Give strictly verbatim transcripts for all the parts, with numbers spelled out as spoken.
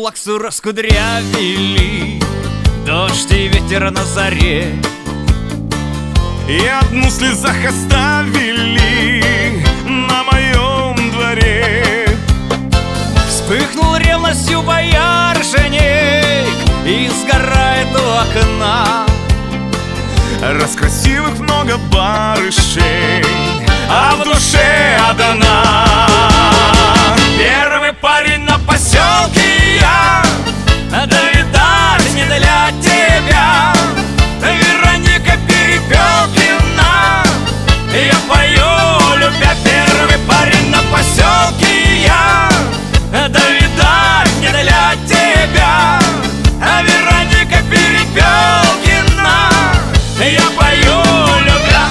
плаксу раскудрявили дождь и ветер на заре, и одну в слезах оставили на моем дворе. Вспыхнул ревностью боярышник и сгорает у окна. Раскрасивых много барышей, а в душе одна. Первый парень на поселке я, да видать не для тебя. Вероника Перепелкина, я пою, любя. Первый парень на поселке я, да видать не для тебя. Вероника Перепелкина, я пою, любя.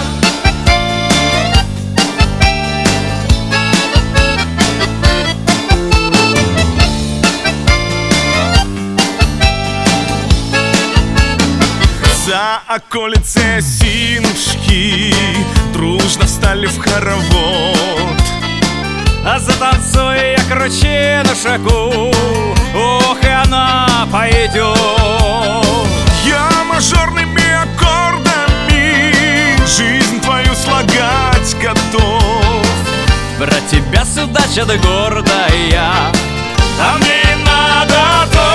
За околицей осинушки дружно встали в хоровод. А затанцуя я круче на шагу, ох, и она пойдет. Я мажорными аккордами жизнь твою слагать готов. Брать тебя сюда, чадо гордая, а мне и надо то.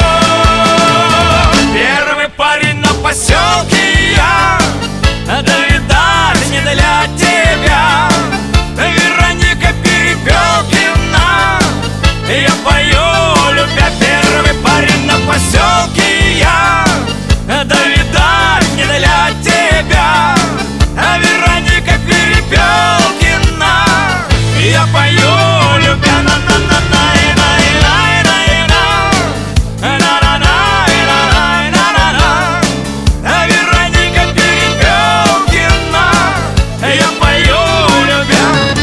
Первый парень на поселке я, да видать не для тебя. Вероника Перепелкина, я пою, любя. Первый парень на поселке я, да видать не для тебя. Вероника Перепелкина, я пою, любя. Вероника Перепелкина, я пою, любя.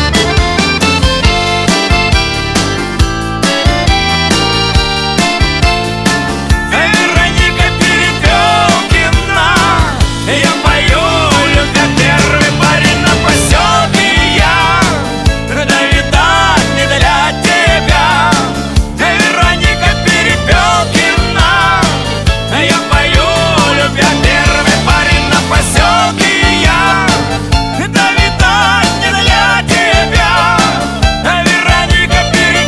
Вероника Перепелкина, я пою, любя. Первый парень на поселке я, да видать не для тебя. Вероника Перепелкина, я пою, любя. Первый парень на поселке я, да видать не для тебя. Вероника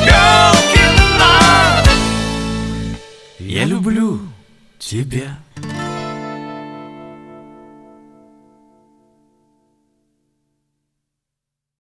Перепелкина, я люблю тебя.